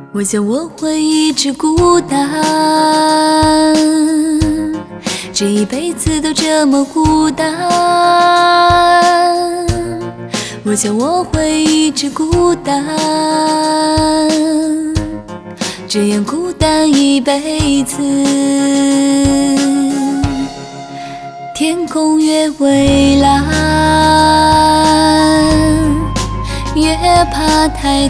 我想我会一直孤单，这一辈子都这么孤单。我想我会一直孤单，这样孤单一辈子。天空越蔚蓝，越怕太